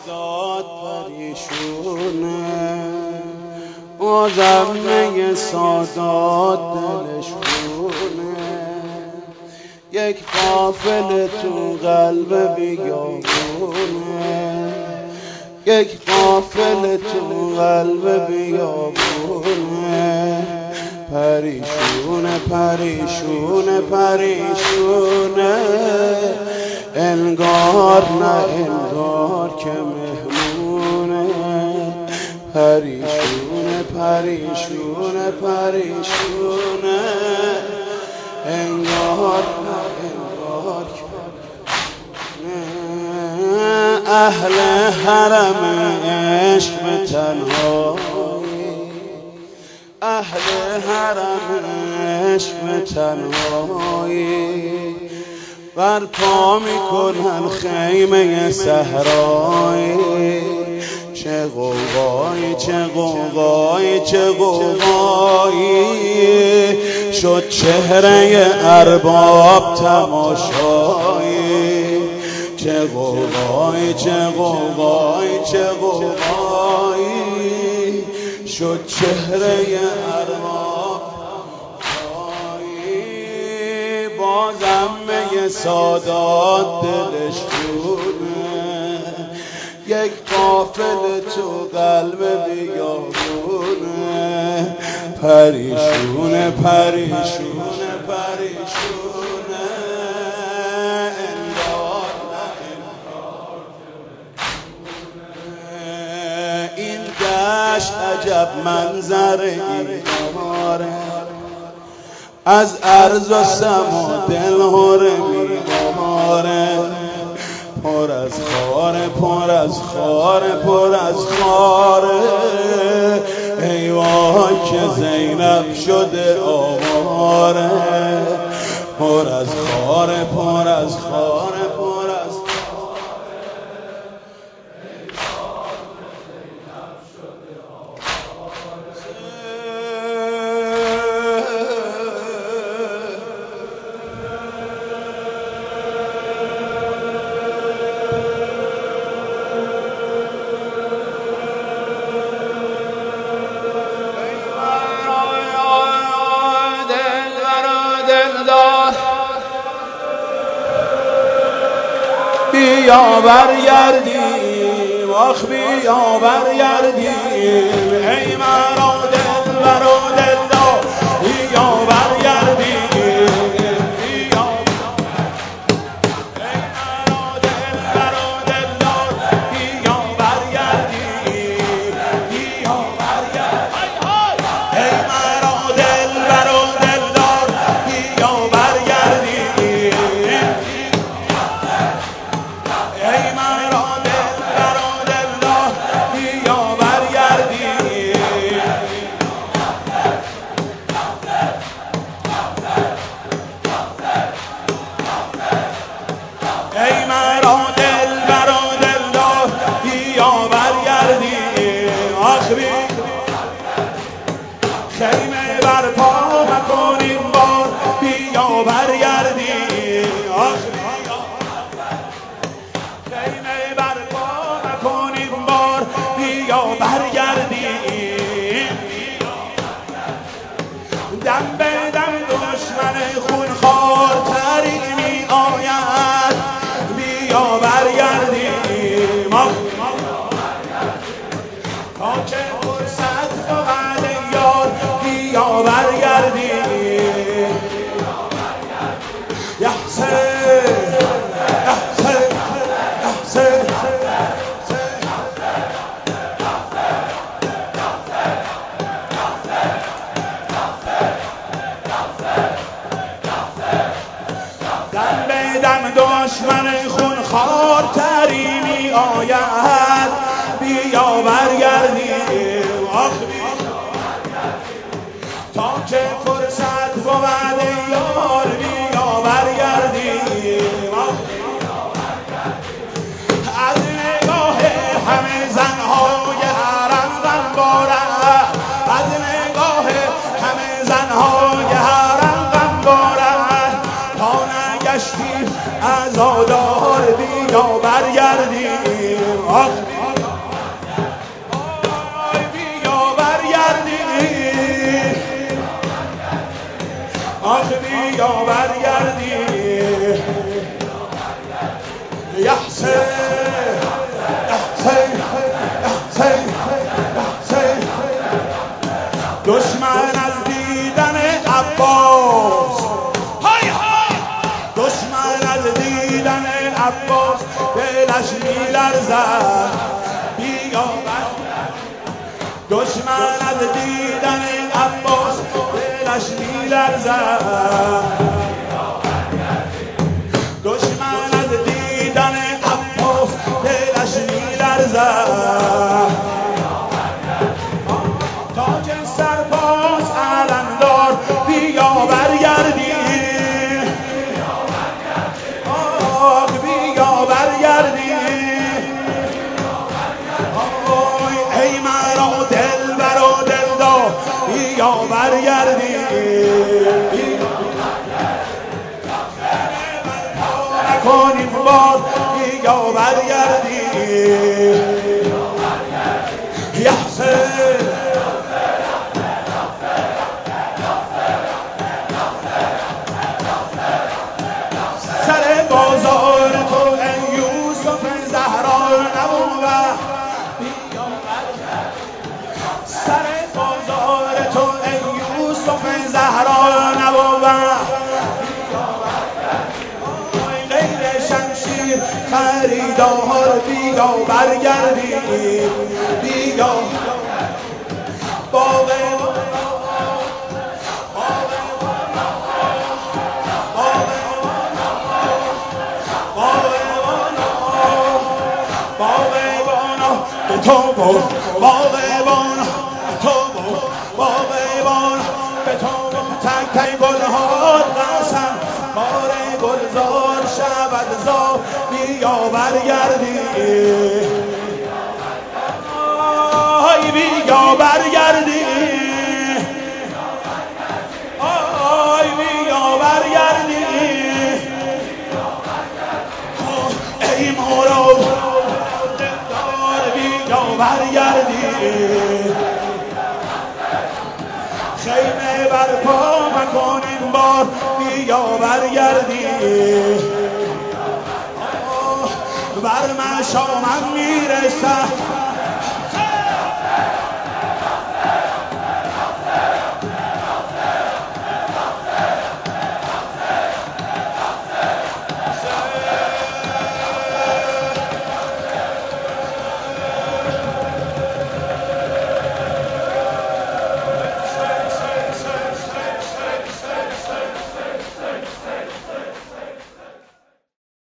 سادات پریشونه، آدم سادات دلشونه، یک قافل تو قلب بیابونه، یک قافل تو قلب بیابونه، پریشونه پریشونه پریشونه، انگار نه انگار که مهمونه، پریشونه پریشونه پریشونه، انگار نه انگار که اهل حرم عشق به تنهایی، اهل حرم عشق به تنهایی، برپا میکنن خیمه صحرایی، چه غوغایی چه غوغایی چه غوغایی، شد چهره ارباب تماشایی، چه غوغایی چه غوغایی چه غوغایی، شد چهره ارباب تماشایی، بازم می سادات دلشونه، یک قافل تو قلب بیابونه، پریشونه پریشونه پریشونه، انگار نه انگار. این دشت عجب منظره ای داره، از ارض و سما دلهره میباره، پر از خاره پر از خاره پر از خاره، ای وای که زینب شده آواره، پر از خاره پر از خاره پر از خاره، ای وای که زینب شده بیا برگردیم آخ بیا برگردیم، ای مرا دلبر و دلدار بیا برگردیم، بیا ای مرا دلبر و دلدار بیا برگردیم، بیا برگردیم، ای مرا دلبر و دلدار بیا برگردیم، ای مرا دلبر و دلدار بیا برگردیم، ای مرا دلبر و دلدار بیا برگردیم، آخ خیمه برپا مکنیم بار بیا برگردیم، آخ خیمه برپا مکنیم بار بیا برگردیم، دم به دم دشمن خونخوار تری می آید بیا برگردیم، تا که فرصت بود یار بیا برگردیم، یحسن یحسن یحسن دم به دم دشمن خونخوار تری می آید بیا برگردیم، آخ تا که فرصت بود یار بیا برگردیم، از نگاه همه زنهای حرم غمباره، از نگاه همه زنهای حرم غمباره، تا نگشتیم عزادار بیا برگردیم، یا حسین حسین حسین حسین دشمن از دیدن عباس های های دشمن از دیدن عباس دلش می‌لرزد بیابر دشمن از دیدن عباس دلش می‌لرزد دشمن از دیدن عباس دلش می‌لرزد تاج سرباز علمدار بیا برگردی آه بیا برگردی ای مرا دلبر و دلدار بیا برگردی نکنیم باز بیا برگردی یا حسین سر بازار تو ای یوسف زهرا نبود سر بازار تو ای یوسف زهرا نبود غیر شمشیر خریدار بیا برگردی بیا باغ تو بود باغبان تو بود باغبان به تو تک تک گلها قسم بار گلزار شود زار بیا برگردی آی بیا برگردی آی بیا برگردی ای مراد برگردی خیمه برپا مکن این بار بیا برگردی بر مشامم میرسه